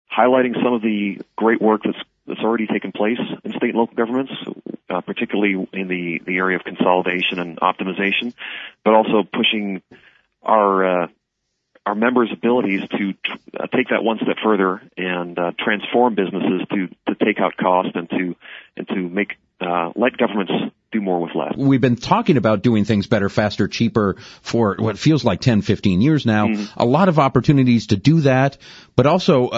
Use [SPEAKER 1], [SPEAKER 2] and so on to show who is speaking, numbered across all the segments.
[SPEAKER 1] highlighting some of the great work that's already taken place in state and local governments, particularly in the area of consolidation and optimization, but also pushing our members' abilities to take that one step further and transform businesses to take out cost and to make let governments do more with less.
[SPEAKER 2] We've been talking about doing things better, faster, cheaper for what feels like 10, 15 years now. Mm-hmm. A lot of opportunities to do that, but also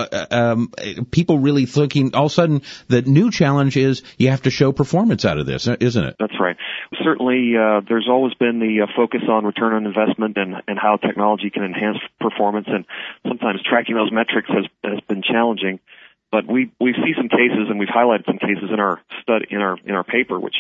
[SPEAKER 2] people really thinking all of a sudden the new challenge is you have to show performance out of this, isn't it?
[SPEAKER 1] That's right. Certainly, there's always been the focus on return on investment and how technology can enhance performance, and sometimes tracking those metrics has been challenging. But we see some cases, and we've highlighted some cases in our study in our paper, which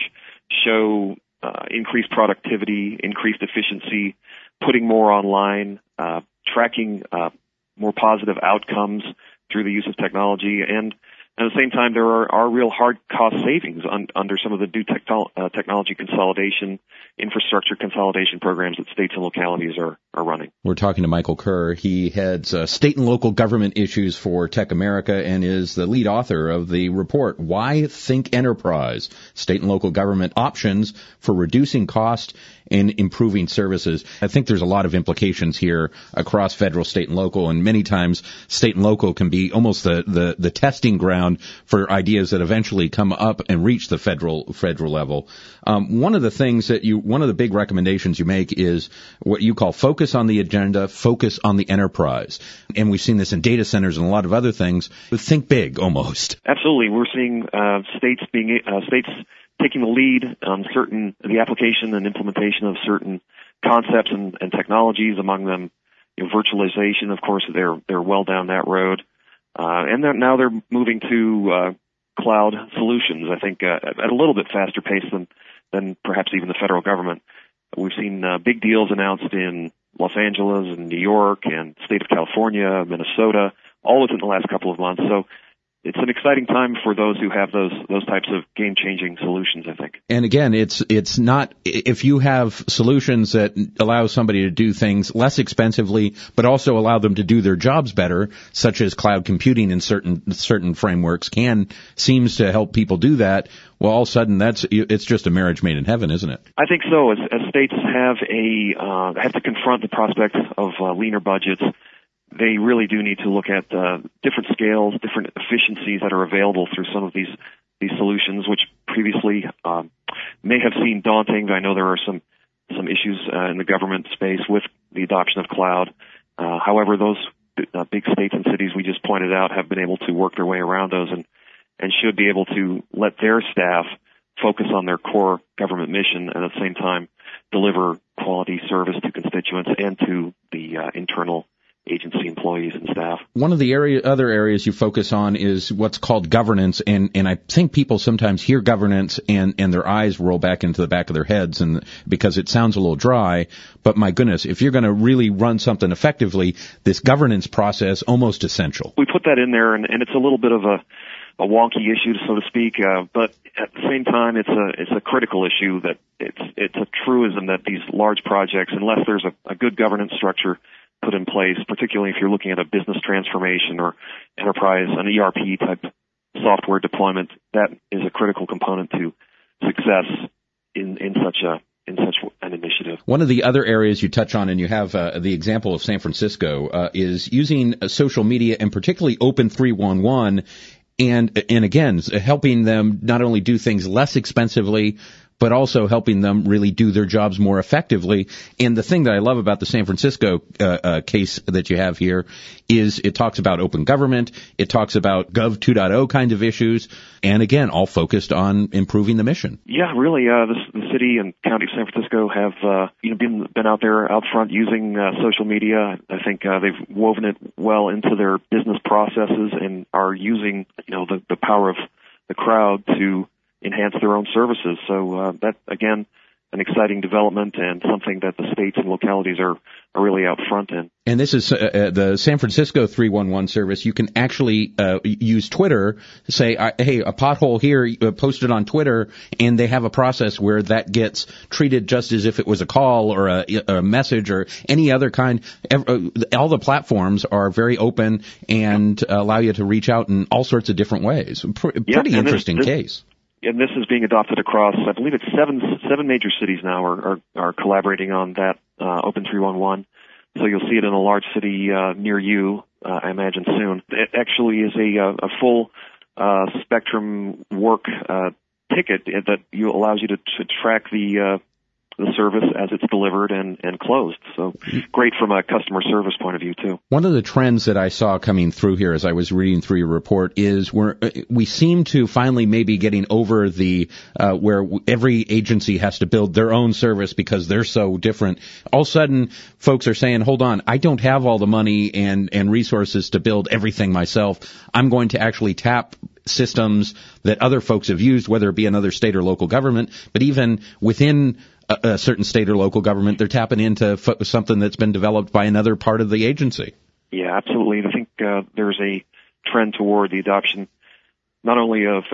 [SPEAKER 1] show increased productivity, increased efficiency, putting more online, tracking more positive outcomes through the use of technology, and at the same time, there are real hard cost savings under some of the new technology consolidation, infrastructure consolidation programs that states and localities are running.
[SPEAKER 2] We're talking to Michael Kerr. He heads state and local government issues for Tech America and is the lead author of the report, Why Think Enterprise? State and Local Government Options for Reducing Cost and Improving Services. I think there's a lot of implications here across federal, state, and local, and many times state and local can be almost the testing ground for ideas that eventually come up and reach the federal level. One of the big recommendations you make is what you call focus on the agenda, focus on the enterprise. And we've seen this in data centers and a lot of other things. Think big, almost.
[SPEAKER 1] Absolutely. We're seeing states taking the lead on the application and implementation of certain concepts and technologies, among them, virtualization. Of course, they're well down that road. And now they're moving to cloud solutions, I think, at a little bit faster pace than perhaps even the federal government. We've seen big deals announced in Los Angeles and New York and state of California, Minnesota, all within the last couple of months. So it's an exciting time for those who have those types of game-changing solutions, I think.
[SPEAKER 2] And again, it's not, if you have solutions that allow somebody to do things less expensively, but also allow them to do their jobs better, such as cloud computing in certain frameworks seems to help people do that. Well, all of a sudden, it's just a marriage made in heaven, isn't it?
[SPEAKER 1] I think so. As states have to confront the prospect of leaner budgets, they really do need to look at different scales, different efficiencies that are available through some of these solutions, which previously may have seemed daunting. I know there are some issues in the government space with the adoption of cloud. However, those big states and cities we just pointed out have been able to work their way around those and should be able to let their staff focus on their core government mission and at the same time deliver quality service to constituents and to the internal agency employees and staff. One of the
[SPEAKER 2] other areas you focus on is what's called governance, and I think people sometimes hear governance and their eyes roll back into the back of their heads, and because it sounds a little dry. But my goodness, if you're going to really run something effectively, this governance process almost essential.
[SPEAKER 1] We put that in there, and it's a little bit of a wonky issue, so to speak, but at the same time, it's a critical issue that it's a truism that these large projects, unless there's a good governance structure put in place, particularly if you're looking at a business transformation or enterprise, an ERP type software deployment, that is a critical component to success in such an initiative.
[SPEAKER 2] One of the other areas you touch on, and you have the example of San Francisco, is using social media and particularly Open 311, and again, helping them not only do things less expensively, but also helping them really do their jobs more effectively. And the thing that I love about the San Francisco case that you have here is it talks about open government, it talks about Gov 2.0 kind of issues, and again, all focused on improving the mission.
[SPEAKER 1] Yeah, really, the city and county of San Francisco have been out there out front using social media. I think they've woven it well into their business processes and are using the power of the crowd to enhance their own services. So that, again, an exciting development and something that the states and localities are really out front in.
[SPEAKER 2] And this is the San Francisco 311 service. You can actually use Twitter to say, hey, a pothole here, post it on Twitter, and they have a process where that gets treated just as if it was a call or a message or any other kind. All the platforms are very open and allow you to reach out in all sorts of different ways. Pretty interesting case.
[SPEAKER 1] And this is being adopted across, I believe it's seven major cities now are collaborating on that Open 311. So you'll see it in a large city near you, I imagine soon. It actually is a full spectrum work ticket that allows you to track the service as it's delivered and closed. So great from a customer service point of view too.
[SPEAKER 2] One of the trends that I saw coming through here as I was reading through your report is we seem to finally maybe getting over the where every agency has to build their own service because they're so different. All of a sudden, folks are saying, hold on, I don't have all the money and resources to build everything myself. I'm going to actually tap systems that other folks have used, whether it be another state or local government, but even within a certain state or local government, they're tapping into something that's been developed by another part of the agency.
[SPEAKER 1] Yeah, absolutely. I think there's a trend toward the adoption not only of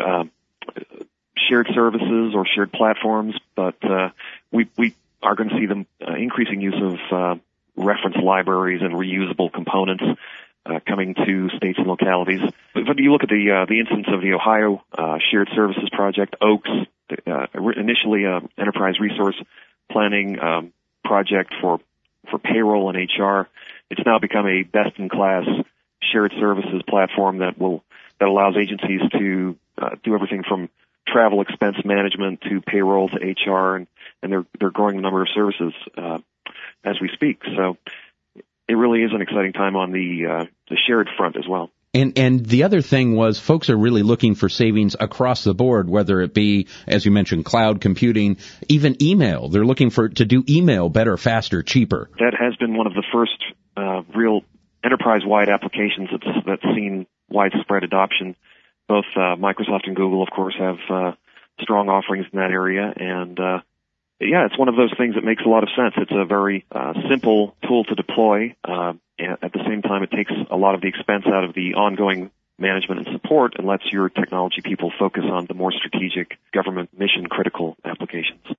[SPEAKER 1] shared services or shared platforms, but we are going to see them increasing use of reference libraries and reusable components coming to states and localities. But you look at the instance of the Ohio Shared Services Project, OAKS, initially enterprise resource planning project for payroll and HR. It's now become a best-in-class shared services platform that allows agencies to do everything from travel expense management to payroll to HR, and they're growing the number of services as we speak. So it really is an exciting time on the shared front as well.
[SPEAKER 2] And the other thing was folks are really looking for savings across the board, whether it be, as you mentioned, cloud computing, even email. They're looking to do email better, faster, cheaper.
[SPEAKER 1] That has been one of the first real enterprise-wide applications that's seen widespread adoption. Both Microsoft and Google, of course, have strong offerings in that area. And yeah, it's one of those things that makes a lot of sense. It's a very simple tool to deploy. At the same time, it takes a lot of the expense out of the ongoing management and support and lets your technology people focus on the more strategic government mission-critical applications.